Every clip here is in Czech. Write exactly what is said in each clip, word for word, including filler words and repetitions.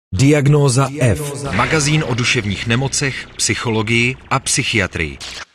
Diagnóza F. Magazín o duševních nemocech, psychologii a psychiatrii.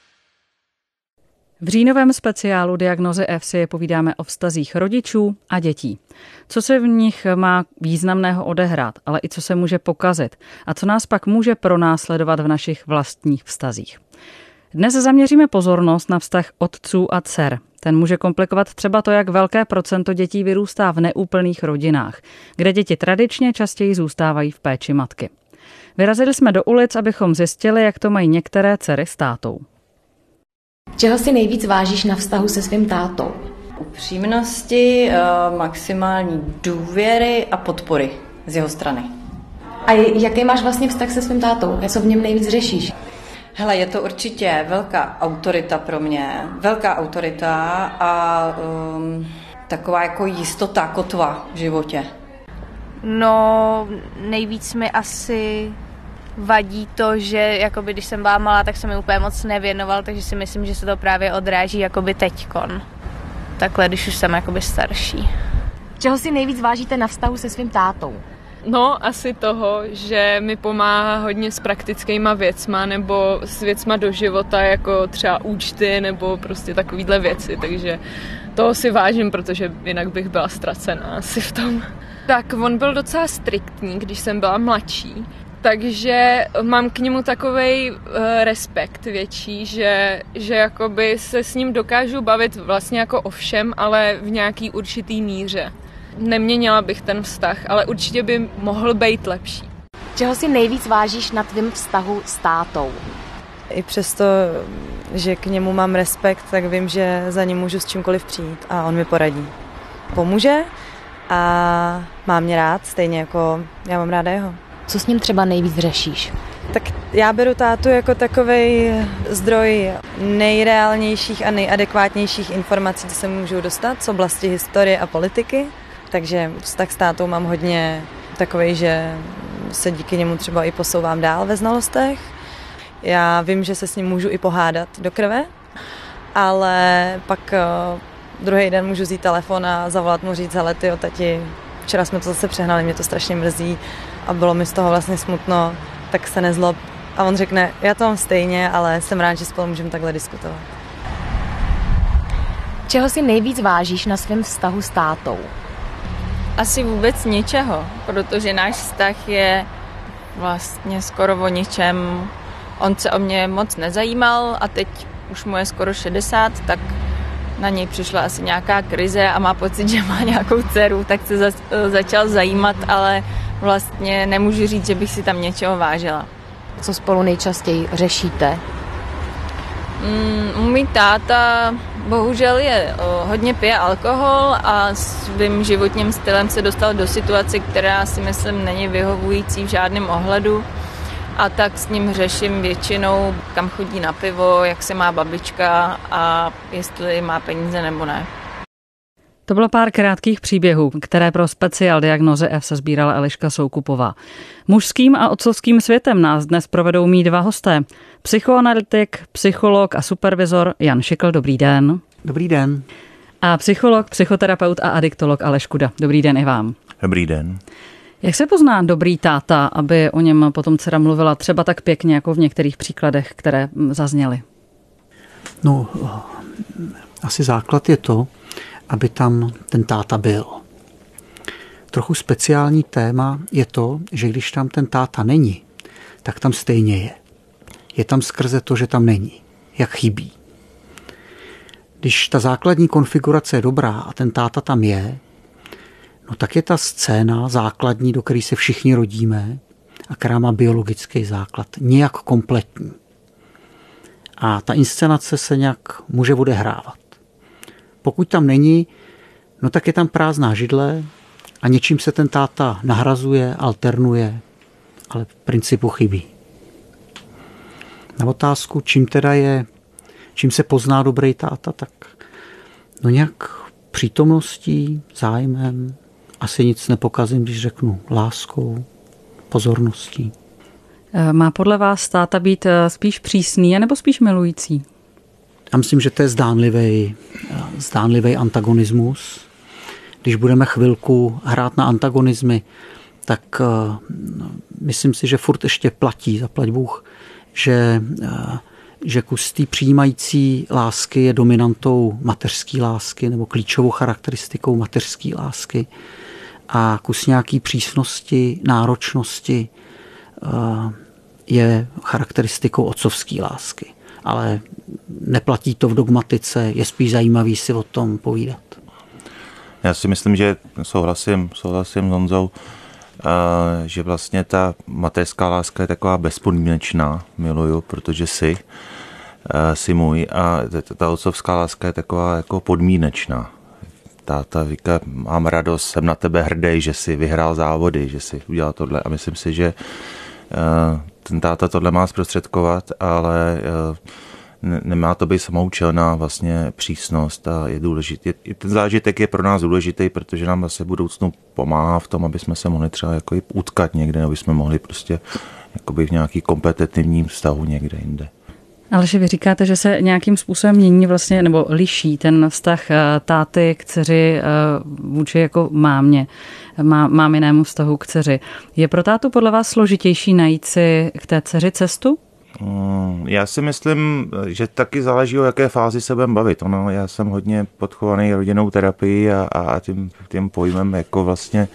V říjnovém speciálu Diagnózy F si povídáme o vztazích rodičů a dětí. Co se v nich má významného odehrát, ale i co se může pokazit a co nás pak může pronásledovat v našich vlastních vztazích. Dnes zaměříme pozornost na vztah otců a dcer. Ten může komplikovat třeba to, jak velké procento dětí vyrůstá v neúplných rodinách, kde děti tradičně častěji zůstávají v péči matky. Vyrazili jsme do ulic, abychom zjistili, jak to mají některé dcery s tátou. Čeho si nejvíc vážíš na vztahu se svým tátou? Upřímnosti, maximální důvěry a podpory z jeho strany. A jaký máš vlastně vztah se svým tátou? Co v něm nejvíc řešíš? Hele, je to určitě velká autorita pro mě, velká autorita a um, taková jako jistota, kotva v životě. No, nejvíc mi asi vadí to, že jakoby, když jsem byla malá, tak se mi úplně moc nevěnoval, takže si myslím, že se to právě odráží jakoby teďkon. Takhle, když už jsem jakoby starší. Čeho si nejvíc vážíte na vztahu se svým tátou? No, asi toho, že mi pomáhá hodně s praktickýma věcma nebo s věcma do života, jako třeba účty nebo prostě takovýhle věci, takže toho si vážím, protože jinak bych byla ztracená asi v tom. Tak on byl docela striktní, když jsem byla mladší, takže mám k němu takovej uh, respekt větší, že, že jakoby se s ním dokážu bavit vlastně jako o všem, ale v nějaký určitý míře. Neměnila bych ten vztah, ale určitě by mohl být lepší. Čeho si nejvíc vážíš na tvém vztahu s tátou? I přesto, že k němu mám respekt, tak vím, že za ním můžu s čímkoliv přijít a on mi poradí. Pomůže a má mě rád, stejně jako já mám ráda jeho. Co s ním třeba nejvíc řešíš? Tak já beru tátu jako takovej zdroj nejreálnějších a nejadekvátnějších informací, co se můžu dostat z oblasti historie a politiky. Takže vztah s tátou mám hodně takovej, že se díky němu třeba i posouvám dál ve znalostech. Já vím, že se s ním můžu i pohádat do krve, ale pak uh, druhý den můžu vzít telefon a zavolat mu říct, hele tyjo, tati, včera jsme to zase přehnali, mě to strašně mrzí a bylo mi z toho vlastně smutno, tak se nezlob. A on řekne, já to mám stejně, ale jsem rád, že spolu můžeme takhle diskutovat. Čeho si nejvíc vážíš na svém vztahu s tátou? Asi vůbec ničeho, protože náš vztah je vlastně skoro o ničem. On se o mě moc nezajímal a teď už mu je skoro šedesát, tak na něj přišla asi nějaká krize a má pocit, že má nějakou dceru, tak se za, začal zajímat, ale vlastně nemůžu říct, že bych si tam něčeho vážila. Co spolu nejčastěji řešíte? Mm, můj táta bohužel je o, hodně pije alkohol a svým životním stylem se dostal do situace, která si myslím není vyhovující v žádném ohledu. A tak s ním řeším většinou, kam chodí na pivo, jak se má babička a jestli má peníze nebo ne. To bylo pár krátkých příběhů, které pro speciál Diagnózy F se sbírala Eliška Soukupová. Mužským a otcovským světem nás dnes provedou mý dva hosté. Psychoanalytik, psycholog a supervizor Jan Šikl, dobrý den. Dobrý den. A psycholog, psychoterapeut a adiktolog Aleš Kuda. Dobrý den i vám. Dobrý den. Jak se pozná dobrý táta, aby o něm potom dcera mluvila třeba tak pěkně, jako v některých příkladech, které zazněly? No, asi základ je to, aby tam ten táta byl. Trochu speciální téma je to, že když tam ten táta není, tak tam stejně je. Je tam skrze to, že tam není. Jak chybí. Když ta základní konfigurace je dobrá a ten táta tam je, no tak je ta scéna základní, do které se všichni rodíme a která má biologický základ, nějak kompletní. A ta inscenace se nějak může odehrávat. Pokud tam není, no tak je tam prázdná židle a něčím se ten táta nahrazuje, alternuje, ale v principu chybí. Na otázku, čím teda je, čím se pozná dobrý táta, tak no nějak přítomností, zájmem, asi nic nepokazím, když řeknu láskou, pozorností. Má podle vás táta být spíš přísný, nebo spíš milující? Já myslím, že to je zdánlivý, zdánlivý antagonismus. Když budeme chvilku hrát na antagonizmy, tak myslím si, že furt ještě platí, zaplať Bůh, že, že kus té přijímající lásky je dominantou mateřské lásky nebo klíčovou charakteristikou mateřské lásky a kus nějaký přísnosti, náročnosti je charakteristikou otcovské lásky. Ale neplatí to v dogmatice, je spíš zajímavý si o tom povídat. Já si myslím, že souhlasím, souhlasím s Honzou, že vlastně ta mateřská láska je taková bezpodmínečná, miluju, protože jsi, jsi můj, a ta otcovská láska je taková jako podmínečná. Táta říká, mám radost, jsem na tebe hrdý, že jsi vyhrál závody, že jsi udělal tohle, a myslím si, že ten táta tohle má zprostředkovat, ale nemá to být samoučelná vlastně přísnost a je důležitý. Ten zážitek je pro nás důležitý, protože nám zase v budoucnu pomáhá v tom, aby jsme se mohli třeba jako utkat někde, aby jsme mohli prostě jakoby v nějaký kompetitivním vztahu někde jinde. Ale že vy říkáte, že se nějakým způsobem mění vlastně, nebo liší ten vztah táty k dceři vůči jako mámě, má, máminému vztahu k dceři. Je pro tátu podle vás složitější najít si k té dceři cestu? Já si myslím, že taky záleží, o jaké fázi se budeme bavit. Ono, já jsem hodně podchovaný rodinnou terapii a, a tím, tím pojmem jako vlastně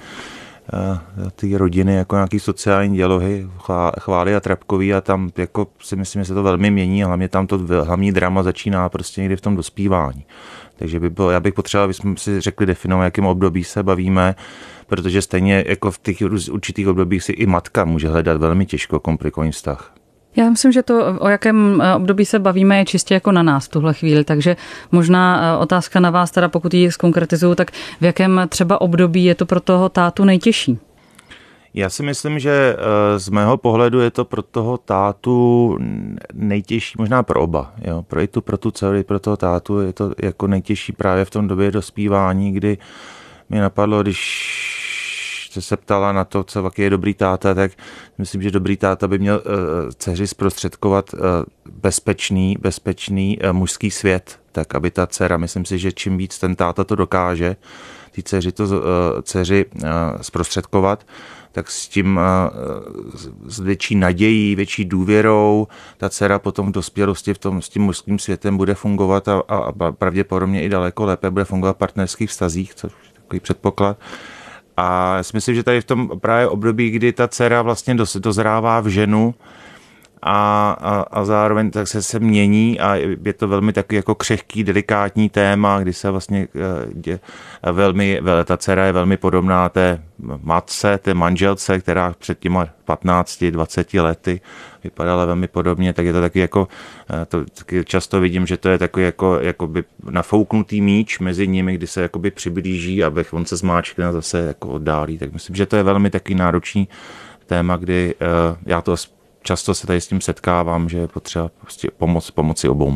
ty rodiny jako nějaký sociální dělohy, chvály a trapkový, a tam jako si myslím, že se to velmi mění a hlavně tam to hlavní drama začíná prostě někdy v tom dospívání. Takže by bylo, já bych potřeboval, abychom si řekli definovat, jakým období se bavíme, protože stejně jako v těch určitých obdobích si i matka může hledat velmi těžko komplikovaný vztah. Já myslím, že to, o jakém období se bavíme, je čistě jako na nás v tuhle chvíli, takže možná otázka na vás, teda pokud ji zkonkretizuju, tak v jakém třeba období je to pro toho tátu nejtěžší? Já si myslím, že z mého pohledu je to pro toho tátu nejtěžší, možná pro oba, jo, pro i tu, pro tu dceru, pro toho tátu je to jako nejtěžší právě v tom době dospívání, kdy mi napadlo, když jste se ptala na to, co je dobrý táta, tak myslím, že dobrý táta by měl uh, dceři zprostředkovat uh, bezpečný, bezpečný uh, mužský svět, tak aby ta dcera, myslím si, že čím víc ten táta to dokáže, ty dceři to uh, dceři uh, zprostředkovat, tak s tím uh, s větší nadějí, větší důvěrou ta dcera potom v dospělosti v tom, s tím mužským světem bude fungovat a, a, a pravděpodobně i daleko lépe bude fungovat v partnerských vztazích, což je takový předpoklad. A já si myslím, že tady v tom právě období, kdy ta dcera vlastně dozrává v ženu a, a, a zároveň tak se, se mění a je to velmi takový jako křehký, delikátní téma, kdy se vlastně je, velmi, ta dcera je velmi podobná té matce, té manželce, která před těma patnácti dvaceti lety vypadala velmi podobně, tak je to taky jako, to taky často vidím, že to je takový jako jakoby nafouknutý míč mezi nimi, kdy se jakoby přiblíží, aby on se zmáčkne a zase jako oddálí. Tak myslím, že to je velmi takový náročný téma, kdy já to často se tady s tím setkávám, že je potřeba prostě pomoc, pomoci obou.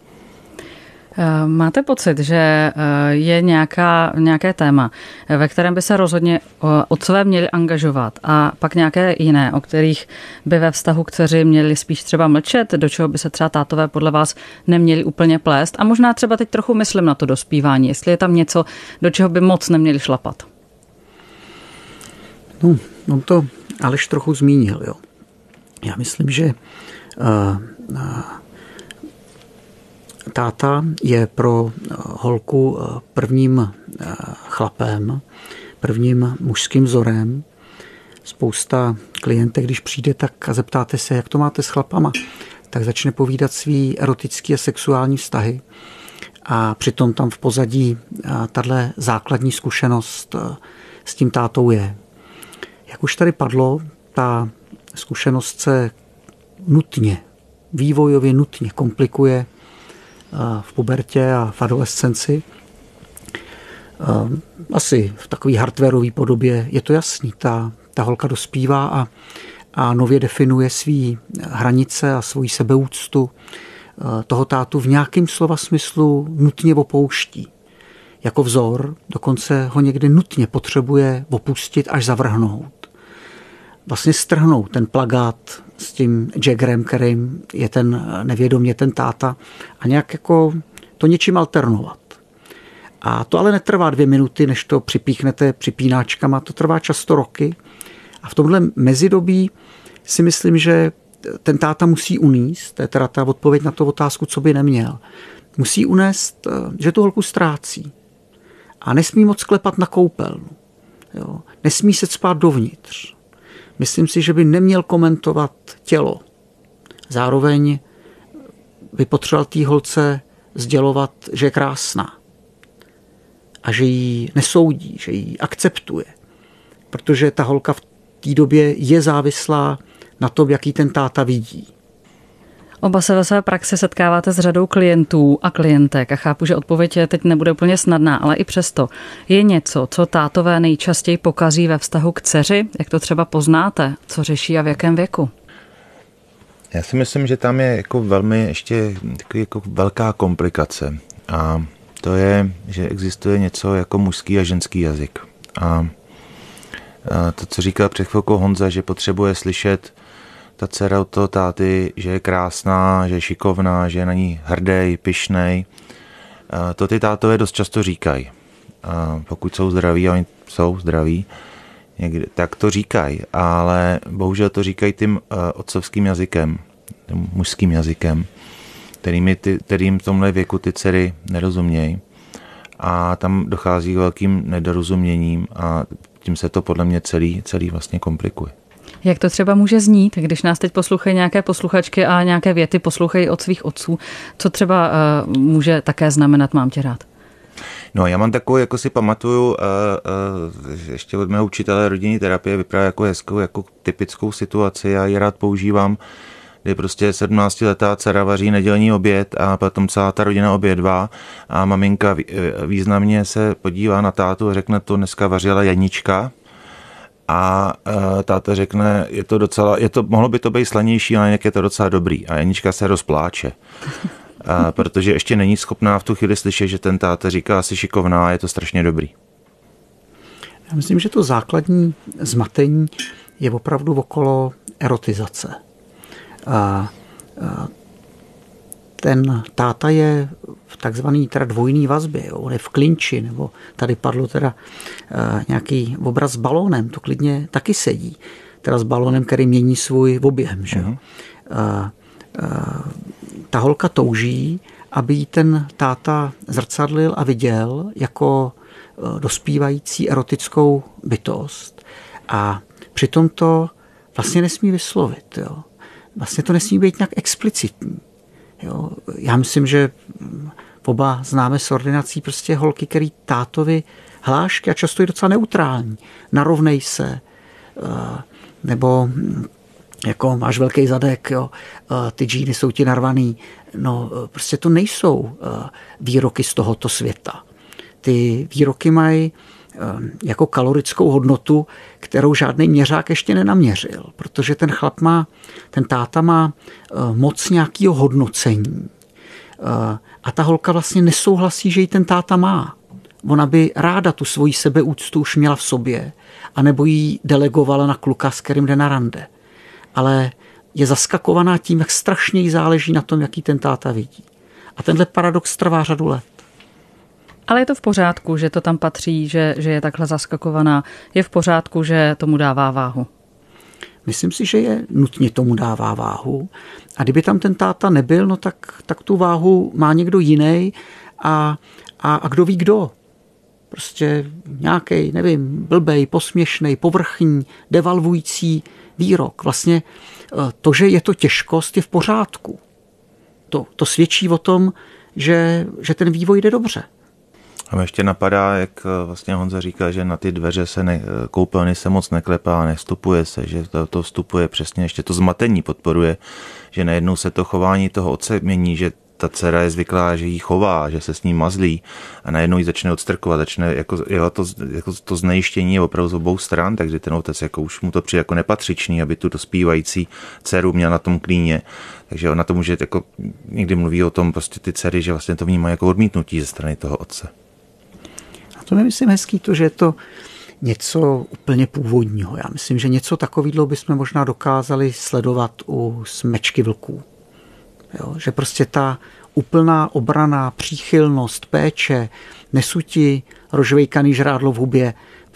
Máte pocit, že je nějaká, nějaké téma, ve kterém by se rozhodně otcové měli angažovat a pak nějaké jiné, o kterých by ve vztahu k dceři měli spíš třeba mlčet, do čeho by se třeba tátové podle vás neměli úplně plést a možná třeba teď trochu myslím na to dospívání, jestli je tam něco, do čeho by moc neměli šlapat. No, on to Aleš trochu zmínil, jo. Já myslím, že uh, uh, táta je pro holku prvním chlapem, prvním mužským vzorem. Spousta klientek, když přijde, tak a zeptáte se, jak to máte s chlapama, tak začne povídat svý erotický a sexuální vztahy. A přitom tam v pozadí tato základní zkušenost s tím tátou je. Jak už tady padlo, ta zkušenost se nutně, vývojově nutně komplikuje v pubertě a v adolescenci. Asi v takové hardwareové podobě je to jasný. Ta, ta holka dospívá a, a nově definuje svý hranice a svoji sebeúctu. Toho tátu v nějakém slova smyslu nutně opouští. Jako vzor, dokonce ho někdy nutně potřebuje opustit až zavrhnout. Vlastně strhnout ten plagát s tím Jaggerem, kterým je ten nevědomě ten táta a nějak jako to něčím alternovat. A to ale netrvá dvě minuty, než to připíchnete připínáčkama, to trvá často roky A v tomhle mezidobí si myslím, že ten táta musí unést, to je teda ta odpověď na tu otázku, co by neměl. Musí unést, že tu holku ztrácí. A nesmí moc klepat na koupelnu. Jo. Nesmí se cpát dovnitř. Myslím si, že by neměl komentovat tělo. Zároveň by potřeboval té holce sdělovat, že je krásná. A že ji nesoudí, že ji akceptuje. Protože ta holka v té době je závislá na tom, jaký ten táta vidí. Oba se ve své praxi setkáváte s řadou klientů a klientek a chápu, že odpověď teď nebude úplně snadná, ale i přesto. Je něco, co tátové nejčastěji pokazí ve vztahu k dceři? Jak to třeba poznáte? Co řeší a v jakém věku? Já si myslím, že tam je jako velmi ještě jako velká komplikace. A to je, že existuje něco jako mužský a ženský jazyk. A to, co říkal před chvilkou Honza, že potřebuje slyšet ta dcera od toho táty, že je krásná, že je šikovná, že je na ní hrdý, pyšnej. To ty tátové dost často říkají. Pokud jsou zdraví, a oni jsou zdraví, někdy, tak to říkají, ale bohužel to říkají tím otcovským jazykem, tím mužským jazykem, kterým, ty, kterým v tomhle věku ty dcery nerozumějí. A tam dochází k velkým nedorozuměním a tím se to podle mě celý, celý vlastně komplikuje. Jak to třeba může znít, když nás teď poslouchají nějaké posluchačky a nějaké věty poslouchají od svých otců? Co třeba uh, může také znamenat mám tě rád? No, já mám takovou, jako si pamatuju, uh, uh, ještě od mého učitele rodinné terapie vypadá jako hezkou, jako typickou situaci, já ji rád používám, kdy prostě sedmnáctiletá dcera vaří nedělní oběd a potom celá ta rodina obědvá a maminka významně se podívá na tátu a řekne, to dneska vařila Janička. A uh, táta řekne, je to docela, je to, mohlo by to být slanější, ale jak je to docela dobrý. A Janička se rozpláče, uh, protože ještě není schopná v tu chvíli slyšet, že ten táta říká, asi šikovná a je to strašně dobrý. Já myslím, že to základní zmatení je opravdu okolo erotizace. A, a ten táta je v takzvaný teda dvojný vazbě, jo. On je v klinči, nebo tady padlo teda uh, nějaký obraz s balónem, to klidně taky sedí. Teda s balónem, který mění svůj objem, že jo. Uh-huh. Uh, uh, ta holka touží, aby jí ten táta zrcadlil a viděl jako uh, dospívající erotickou bytost. A přitom to vlastně nesmí vyslovit, jo. Vlastně to nesmí být nějak explicitní. Jo, já myslím, že oba známe z ordinací prostě holky, který tátovi hlášky a často je docela neutrální. Narovnej se, nebo jako máš velký zadek, jo, ty džíny jsou ti narvaný. No, prostě to nejsou výroky z tohoto světa. Ty výroky mají jako kalorickou hodnotu, kterou žádný měřák ještě nenaměřil, protože ten chlap má, ten táta má moc nějakého hodnocení a ta holka vlastně nesouhlasí, že ji ten táta má. Ona by ráda tu svoji sebeúctu už měla v sobě, anebo ji delegovala na kluka, s kterým jde na rande. Ale je zaskakovaná tím, jak strašně jí záleží na tom, jaký ten táta vidí. A tenhle paradox trvá řadu let. Ale je to v pořádku, že to tam patří, že, že je takhle zaskakovaná. Je v pořádku, že tomu dává váhu? Myslím si, že je nutně tomu dává váhu. A kdyby tam ten táta nebyl, no tak, tak tu váhu má někdo jiný a, a, a kdo ví kdo. Prostě nějaký, nevím, blbej, posměšnej, povrchní, devalvující výrok. Vlastně to, že je to těžkost, je v pořádku. To, to svědčí o tom, že, že ten vývoj jde dobře. A mě ještě napadá, jak vlastně Honza říká, že na ty dveře se ne, koupelny se moc neklepá, nevstupuje se, že to, to vstupuje přesně, ještě to zmatení podporuje, že najednou se to chování toho otce mění, že ta dcera je zvyklá, že jí chová, že se s ní mazlí a najednou jí začne odstrkovat, začne jako, jo, to, jako to znejištění je opravdu z obou stran, takže ten otec jako už mu to přijde jako nepatřičný, aby tu dospívající dceru měl na tom klíně. Takže ona to může jako někdy mluví o tom prostě ty dcery, že vlastně to vnímají jako odmítnutí ze strany toho otce. A to nemyslím hezký to, že je to něco úplně původního. Já myslím, že něco takového bychom možná dokázali sledovat u smečky vlků. Jo, že prostě ta úplná obrana, příchylnost, péče, nesu ti rožvejkaný žrádlo v hubě,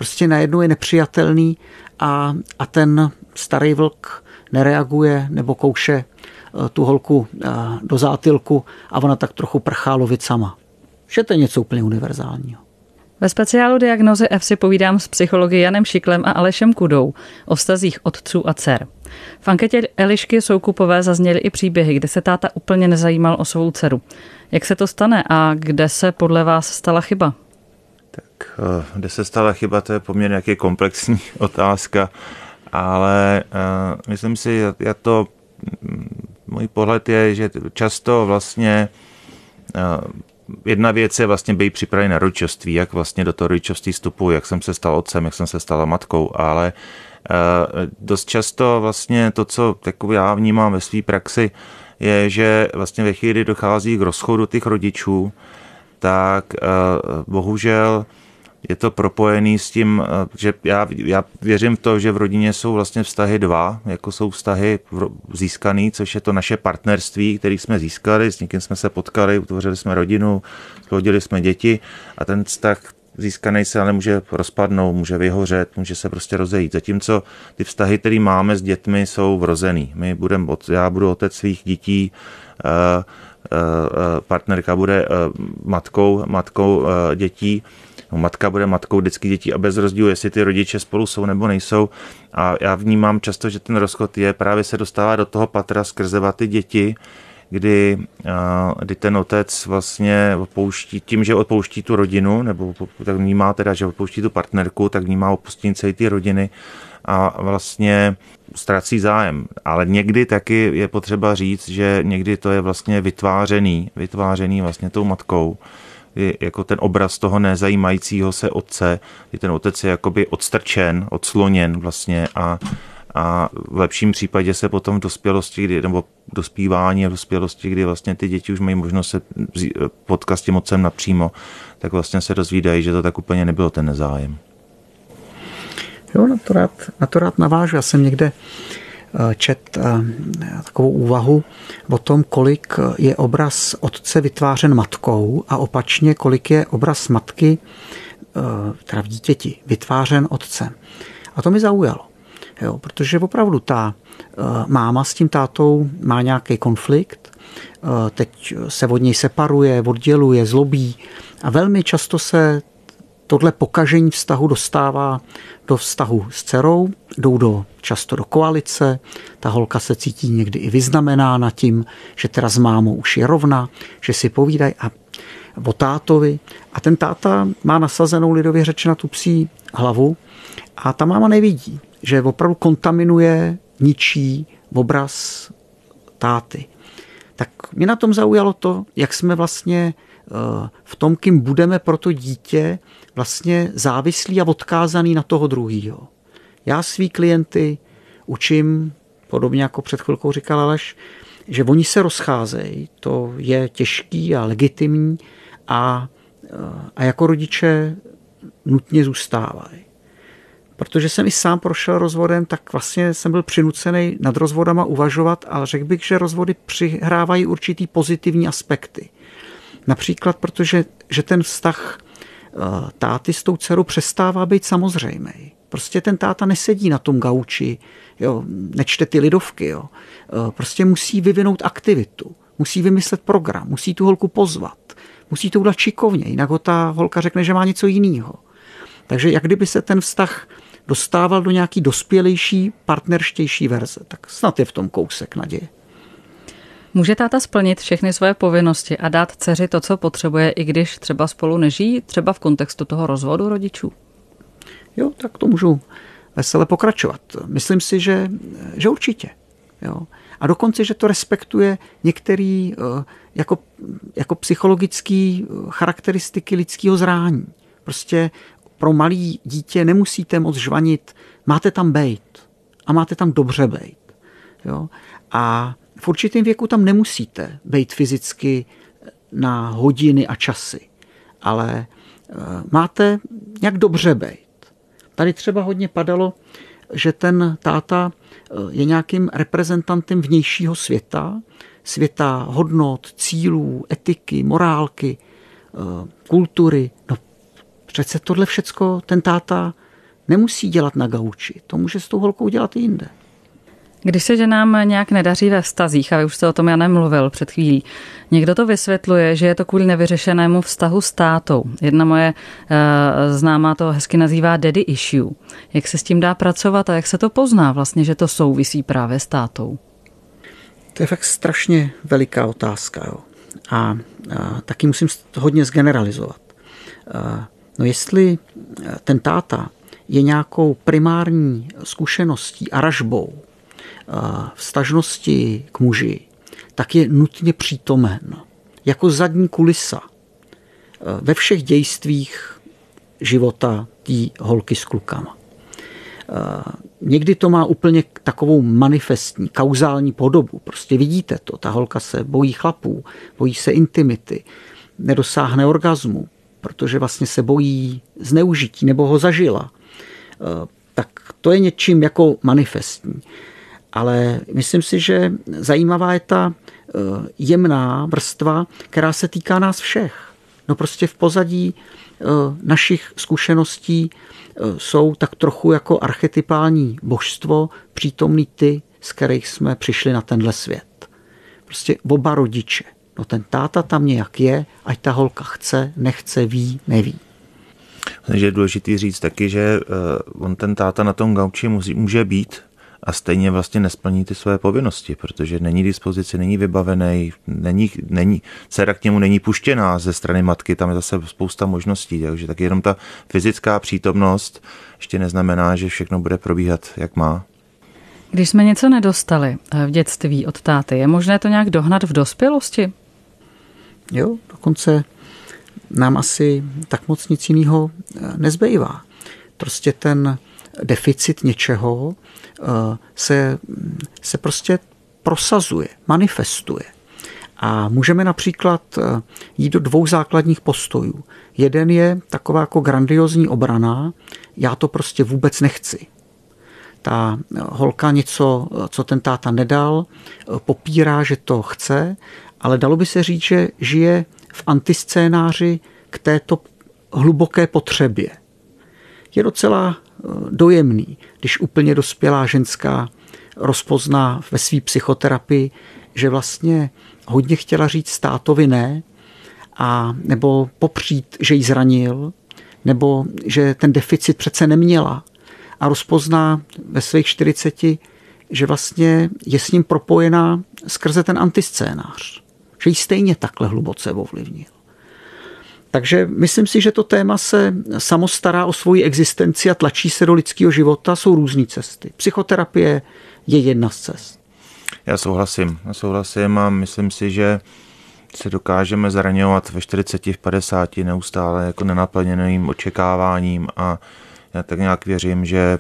prostě najednou je nepřijatelný a, a ten starý vlk nereaguje nebo kouše tu holku do zátylku a ona tak trochu prchá lovit sama. Že to je něco úplně univerzálního. Ve speciálu Diagnózy F si povídám s psychology Janem Šiklem a Alešem Kudou o vztazích otců a dcer. V anketě Elišky Soukupové zazněly i příběhy, kde se táta úplně nezajímal o svou dceru. Jak se to stane a kde se podle vás stala chyba? Tak kde se stala chyba, to je poměrně nějaký komplexní otázka, ale uh, myslím si, já to, můj pohled je, že často vlastně uh, jedna věc je vlastně být připravený na rodičovství, jak vlastně do toho rodičovství vstupuji, jak jsem se stal otcem, jak jsem se stala matkou, ale uh, dost často vlastně to, co takový já vnímám ve své praxi, je, že vlastně ve chvíli dochází k rozchodu těch rodičů, tak uh, bohužel je to propojený s tím, že já, já věřím v to, že v rodině jsou vlastně vztahy dva, jako jsou vztahy získaný, což je to naše partnerství, který jsme získali, s někým jsme se potkali, utvořili jsme rodinu, splodili jsme děti a ten vztah získaný se ale může rozpadnout, může vyhořet, může se prostě rozejít. Zatímco ty vztahy, které máme s dětmi, jsou vrozený. My budem, já budu otec svých dětí, partnerka bude matkou, matkou dětí, matka bude matkou vždycky dětí a bez rozdílu, jestli ty rodiče spolu jsou nebo nejsou. A já vnímám často, že ten rozchod je právě se dostává do toho patra skrze ty děti, kdy, kdy ten otec vlastně opouští, tím, že opouští tu rodinu, nebo tak vnímá teda, že opouští tu partnerku, tak vnímá opustění celé ty rodiny a vlastně ztrácí zájem. Ale někdy taky je potřeba říct, že někdy to je vlastně vytvářený, vytvářený vlastně tou matkou, je jako ten obraz toho nezajímajícího se otce, kdy ten otec je jakoby odstrčen, odsloněn vlastně a, a v lepším případě se potom v dospělosti, kdy, nebo dospívání a v dospělosti, kdy vlastně ty děti už mají možnost se potkat s tím otcem napřímo, tak vlastně se dozvídají, že to tak úplně nebylo ten nezájem. Jo, na to rád, na to rád navážu. Já jsem někde čet takovou úvahu o tom, kolik je obraz otce vytvářen matkou a opačně, kolik je obraz matky, teda v dítěti, vytvářen otcem. A to mi zaujalo, jo, protože opravdu ta máma s tím tátou má nějaký konflikt, teď se od něj separuje, odděluje, zlobí a velmi často se tohle pokažení vztahu dostává do vztahu s dcerou, jdou do, často do koalice, ta holka se cítí někdy i vyznamenána tím, že teda s mámou už je rovna, že si povídají a o tátovi a ten táta má nasazenou lidově řečeno tu psí hlavu a ta máma nevidí, že opravdu kontaminuje, ničí obraz táty. Tak mě na tom zaujalo to, jak jsme vlastně v tom, kým budeme pro to dítě vlastně závislí a odkázaný na toho druhýho. Já svý klienty učím, podobně jako před chvilkou říkal Aleš, že oni se rozcházejí, to je těžký a legitimní a, a jako rodiče nutně zůstávají. Protože jsem i sám prošel rozvodem, tak vlastně jsem byl přinucený nad rozvodama uvažovat, ale řekl bych, že rozvody přihrávají určitý pozitivní aspekty. Například protože že ten vztah táty s tou dcerou přestává být samozřejmý. Prostě ten táta nesedí na tom gauči, jo, nečte ty lidovky. Jo. Prostě musí vyvinout aktivitu, musí vymyslet program, musí tu holku pozvat, musí to udělat šikovně, jinak ho ta holka řekne, že má něco jiného. Takže jak kdyby se ten vztah dostával do nějaký dospělejší, partnerštější verze, tak snad je v tom kousek naděje. Může táta splnit všechny své povinnosti a dát dceři to, co potřebuje, i když třeba spolu nežijí, třeba v kontextu toho rozvodu rodičů? Jo, tak to můžu vesele pokračovat. Myslím si, že, že určitě. Jo. A dokonce, že to respektuje některé jako, jako psychologické charakteristiky lidského zrání. Prostě pro malé dítě nemusíte moc žvanit, máte tam bejt a máte tam dobře bejt. Jo. A v určitém věku tam nemusíte být fyzicky na hodiny a časy, ale máte jak dobře bejt. Tady třeba hodně padalo, že ten táta je nějakým reprezentantem vnějšího světa, světa hodnot, cílů, etiky, morálky, kultury. No přece tohle všecko ten táta nemusí dělat na gauči, to může s tou holkou dělat i jinde. Když se ženám nějak nedaří ve vztazích, a vy už jste o tom Janem mluvil před chvílí, někdo to vysvětluje, že je to kvůli nevyřešenému vztahu s tátou. Jedna moje uh, známá to hezky nazývá daddy issue. Jak se s tím dá pracovat a jak se to pozná vlastně, že to souvisí právě s tátou? To je fakt strašně veliká otázka. Jo. A, a taky musím hodně zgeneralizovat. A, no jestli ten táta je nějakou primární zkušeností a ražbou vztažnosti k muži, tak je nutně přítomen. Jako zadní kulisa ve všech dějstvích života té holky s klukama. Někdy to má úplně takovou manifestní, kauzální podobu. Prostě vidíte to. Ta holka se bojí chlapů, bojí se intimity, nedosáhne orgazmu, protože vlastně se bojí zneužití nebo ho zažila. Tak to je něčím jako manifestní. Ale myslím si, že zajímavá je ta jemná vrstva, která se týká nás všech. No prostě v pozadí našich zkušeností jsou tak trochu jako archetypální božstvo přítomný ty, z kterých jsme přišli na tenhle svět. Prostě oba rodiče. No ten táta tam nějak je, ať ta holka chce, nechce, ví, neví. Takže je důležitý říct taky, že on ten táta na tom gauči může být a stejně vlastně nesplní ty své povinnosti, protože není dispozici, není vybavený, není, není, dcera k němu není puštěná ze strany matky, tam je zase spousta možností, takže tak jenom ta fyzická přítomnost ještě neznamená, že všechno bude probíhat, jak má. Když jsme něco nedostali v dětství od táty, je možné to nějak dohnat v dospělosti? Jo, dokonce nám asi tak moc nic jiného nezbývá. Prostě ten deficit něčeho se, se prostě prosazuje, manifestuje. A můžeme například jít do dvou základních postojů. Jeden je taková jako grandiozní obrana, já to prostě vůbec nechci. Ta holka něco, co ten táta nedal, popírá, že to chce, ale dalo by se říct, že žije v antiscénáři k této hluboké potřebě. Je docela dojemný, když úplně dospělá ženská rozpozná ve své psychoterapii, že vlastně hodně chtěla říct tátovi ne, a nebo popřít, že jí zranil, nebo že ten deficit přece neměla. A rozpozná ve svých čtyřiceti, že vlastně je s ním propojená skrze ten antiscénář. Že ji stejně takhle hluboce ovlivnil. Takže myslím si, že to téma se samo stará o svoji existenci a tlačí se do lidského života. Jsou různé cesty. Psychoterapie je jedna z cest. Já souhlasím. Já souhlasím a myslím si, že se dokážeme zraňovat ve čtyřiceti, v padesáti neustále jako nenaplněným očekáváním a já tak nějak věřím, že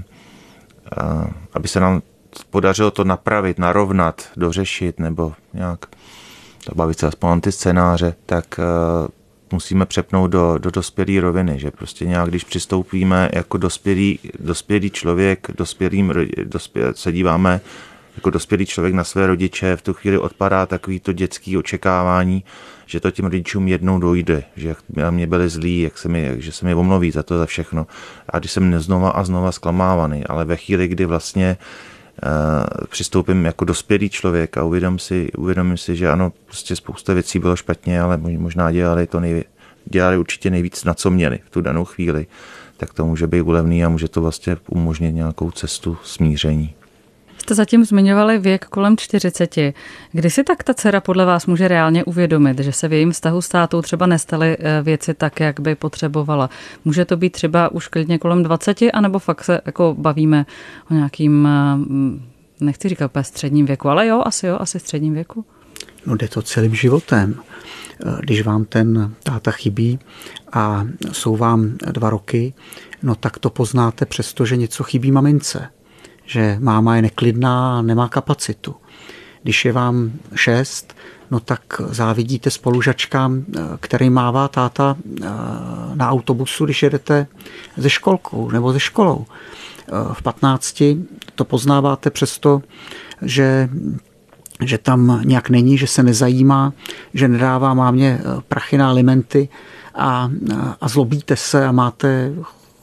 aby se nám podařilo to napravit, narovnat, dořešit nebo nějak bavit se aspoň antiscénáře, tak musíme přepnout do, do dospělé roviny, že prostě nějak, když přistoupíme jako dospělý, dospělý člověk, dospělým, dospěl, se díváme jako dospělý člověk na své rodiče, v tu chvíli odpadá takový to dětský očekávání, že to těm rodičům jednou dojde, že na mě byli zlí, jak se mi, že se mi omluví za to, za všechno. A když jsem znova a znova zklamávaný, ale ve chvíli, kdy vlastně uh, přistoupím jako dospělý člověk a uvědom si, uvědomím si, že ano, prostě spousta věcí bylo špatně, ale možná dělali to nejví, dělali určitě nejvíc, na co měli v tu danou chvíli, tak to může být úlevný a může to vlastně umožnit nějakou cestu smíření. Jste zatím zmiňovali věk kolem čtyřiceti. Kdy si tak ta dcera podle vás může reálně uvědomit, že se v jejím vztahu s tátou třeba nestaly věci tak, jak by potřebovala? Může to být třeba už klidně kolem dvaceti, anebo fakt se jako bavíme o nějakým, nechci říkat úplně středním věku, ale jo, asi jo, asi středním věku? No jde to celým životem. Když vám ten táta chybí a jsou vám dva roky, no tak to poznáte přesto, že něco chybí mamince. Že máma je neklidná a nemá kapacitu. Když je vám šest, no tak závidíte spolužačkám, který mává táta na autobusu, když jedete ze školkou nebo ze školou. V patnácti to poznáváte přesto, že, že tam nějak není, že se nezajímá, že nedává mámě prachy na alimenty a, a zlobíte se a máte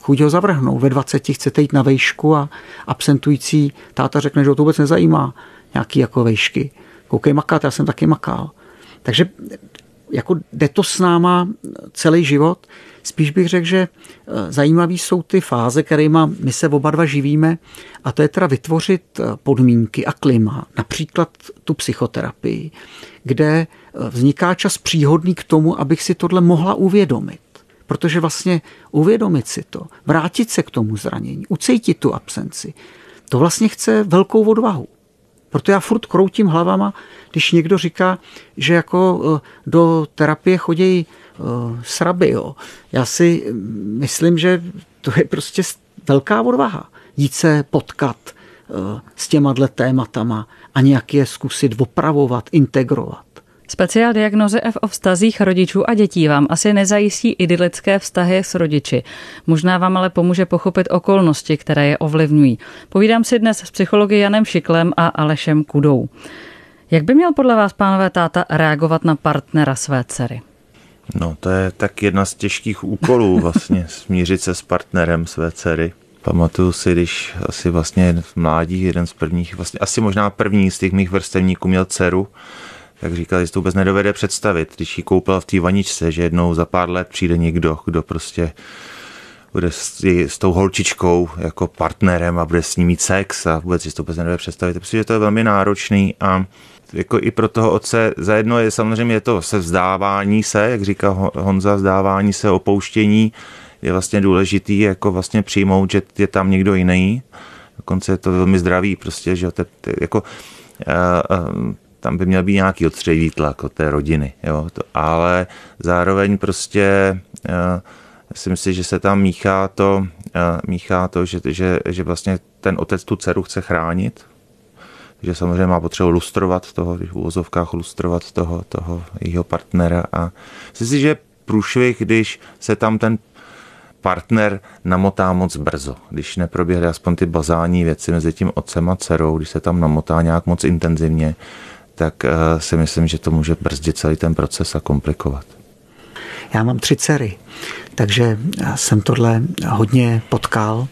chuť ho zavrhnout. Ve dvaceti chcete jít na vejšku a absentující táta řekne, že ho to vůbec nezajímá. Nějaký jako vejšky. Koukej makat, já jsem taky makal. Takže jako jde to s náma celý život. Spíš bych řekl, že zajímavý jsou ty fáze, kterými my se oba dva živíme, a to je teda vytvořit podmínky a klima, například tu psychoterapii, kde vzniká čas příhodný k tomu, abych si tohle mohla uvědomit. Protože vlastně uvědomit si to, vrátit se k tomu zranění, ucítit tu absenci, to vlastně chce velkou odvahu. Proto já furt kroutím hlavama, když někdo říká, že jako do terapie chodí sraby. Jo. Já si myslím, že to je prostě velká odvaha. Jít se potkat s těma dle tématama a nějak je zkusit opravovat, integrovat. Speciál diagnozy F o vztazích rodičů a dětí vám asi nezajistí idylické vztahy s rodiči. Možná vám ale pomůže pochopit okolnosti, které je ovlivňují. Povídám si dnes s psychology Janem Šiklem a Alešem Kudou. Jak by měl podle vás, pánové, táta reagovat na partnera své dcery? No, to je tak jedna z těžkých úkolů vlastně, smířit se s partnerem své dcery. Pamatuju si, když asi vlastně v mládí jeden z prvních, vlastně asi možná první z těch mých vrstevníků měl dceru, tak říkal, že to vůbec nedovede představit, když ji koupil v té vaničce, že jednou za pár let přijde někdo, kdo prostě bude s, s tou holčičkou jako partnerem a bude s ní mít sex a vůbec si to vůbec nedovede představit. Protože to je velmi náročný a jako i pro toho otce zajedno je samozřejmě je to se vzdávání se, jak říká Honza, vzdávání se, opouštění, je vlastně důležitý jako vlastně přijmout, že je tam někdo jiný. Dokonce je to velmi zdravý prostě, že te, te, jako uh, uh, tam by měl být nějaký odstřelivý tlak od té rodiny, jo, to, ale zároveň prostě uh, si myslím, že se tam míchá to, uh, míchá to, že, že, že vlastně ten otec tu dceru chce chránit, že samozřejmě má potřebu lustrovat toho, v uvozovkách lustrovat toho, toho jeho partnera a myslím si, že průšvih, když se tam ten partner namotá moc brzo, když neproběhne aspoň ty bazální věci mezi tím otcem a dcerou, když se tam namotá nějak moc intenzivně, tak uh, si myslím, že to může brzdit celý ten proces a komplikovat. Já mám tři dcery, takže jsem tohle hodně potkal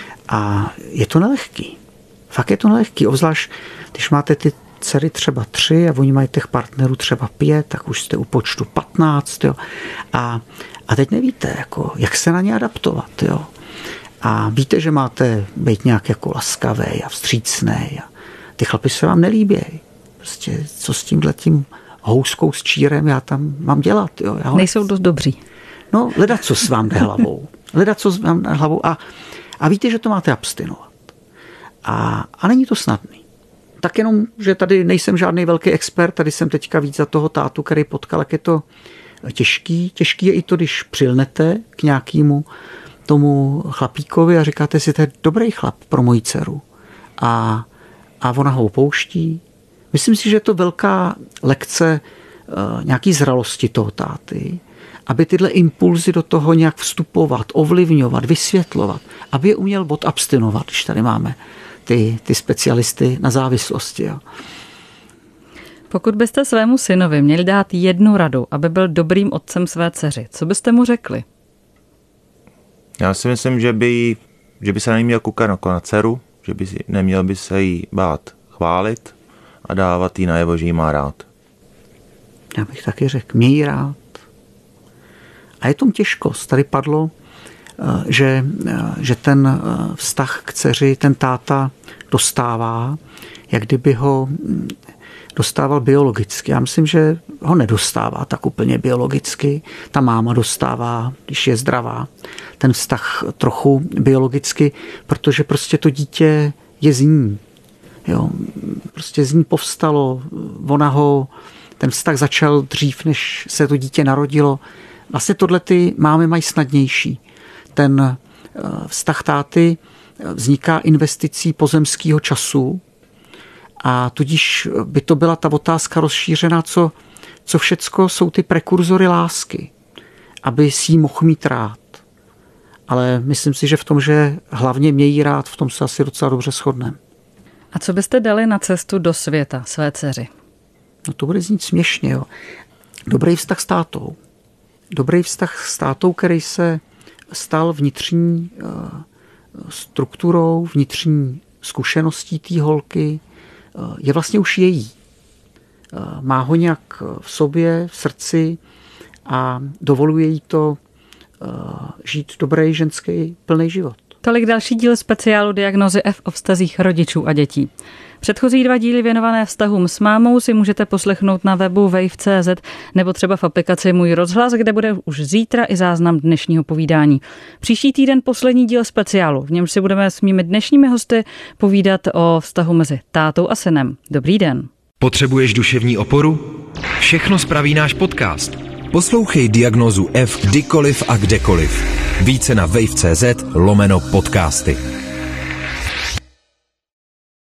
a je to nelehký. Fakt je to nelehký, obzvlášť když máte ty dcery třeba tři a oni mají těch partnerů třeba pět, tak už jste u počtu patnáct. Jo. A, a teď nevíte, jako, jak se na ně adaptovat. Jo. A víte, že máte být nějak jako laskavý a vstřícný. A ty chlapi se vám nelíbějí. Prostě co s tímhletím houskou s čírem já tam mám dělat. Jo. Já Nejsou dost dobří. No, hledat, co s vám jde hlavou. Hledat, co s vám jde hlavou. A, a víte, že to máte abstinovat. A, a není to snadný. Tak jenom, že tady nejsem žádný velký expert, tady jsem teďka víc za toho tátu, který potkal, jak je to těžký. Těžký je i to, když přilnete k nějakému tomu chlapíkovi a říkáte si, to je dobrý chlap pro moji dceru. A, a ona ho opouští. Myslím si, že je to velká lekce uh, nějaký zralosti toho táty, aby tyhle impulzy do toho nějak vstupovat, ovlivňovat, vysvětlovat, aby je uměl odabstinovat, když tady máme ty, ty specialisty na závislosti. Jo. Pokud byste svému synovi měli dát jednu radu, aby byl dobrým otcem své dceři, co byste mu řekli? Já si myslím, že by, že by se neměl koukat jako na dceru, že by si, neměl by se jí bát chválit a dávat jí najevo, že jí má rád. Já bych taky řekl, měj rád. A je tom těžkost. Tady padlo, že, že ten vztah k dceři ten táta dostává, jak kdyby ho dostával biologicky. Já myslím, že ho nedostává tak úplně biologicky. Ta máma dostává, když je zdravá, ten vztah trochu biologicky, protože prostě to dítě je z ní. Jo, prostě z ní povstalo, ona ho, ten vztah začal dřív, než se to dítě narodilo. Vlastně tohle ty mámy mají snadnější. Ten vztah táty vzniká investicí pozemského času a tudíž by to byla ta otázka rozšířená, co, co všecko jsou ty prekurzory lásky, aby si jí mohl mít rád. Ale myslím si, že v tom, že hlavně mějí rád, v tom se asi docela dobře shodneme. A co byste dali na cestu do světa své dceři? No to bude znít směšně. Jo. Dobrý vztah s tátou. Dobrý vztah s tátou, který se stal vnitřní strukturou, vnitřní zkušeností té holky, je vlastně už její. Má ho nějak v sobě, v srdci a dovoluje jí to žít dobrý ženský plný život. Tolik další díl speciálu Diagnózy F o vztazích rodičů a dětí. Předchozí dva díly věnované vztahům s mámou si můžete poslechnout na webu wave tečka cé zet nebo třeba v aplikaci Můj rozhlas, kde bude už zítra i záznam dnešního povídání. Příští týden poslední díl speciálu, v němž si budeme s mými dnešními hosty povídat o vztahu mezi tátou a synem. Dobrý den. Potřebuješ duševní oporu? Všechno spraví náš podcast. Poslouchej Diagnózu F kdykoliv a kdekoliv. Více na wave tečka cé zet lomeno podcasty.